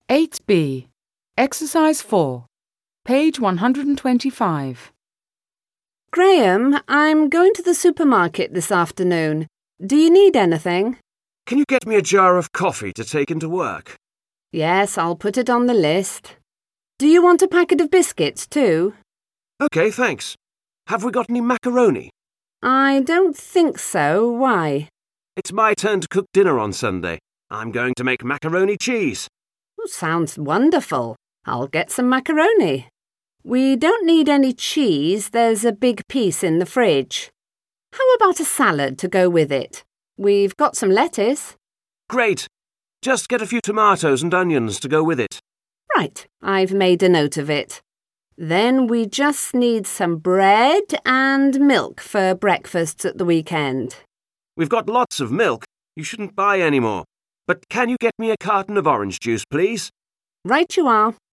8B. Exercise 4. Page 125. Graham, I'm going to the supermarket this afternoon. Do you need anything? Can you get me a jar of coffee to take into work? Yes, I'll put it on the list. Do you want a packet of biscuits too? OK, thanks. Have we got any macaroni? I don't think so. Why? It's my turn to cook dinner on Sunday. I'm going to make macaroni cheese. Sounds wonderful. I'll get some macaroni. We don't need any cheese. There's a big piece in the fridge. How about a salad to go with it? We've got some lettuce. Great. Just get a few tomatoes and onions to go with it. Right, I've made a note of it. Then we just need some bread and milk for breakfasts at the weekend. We've got lots of milk. You shouldn't buy any more. But can you get me a carton of orange juice, please? Right you are.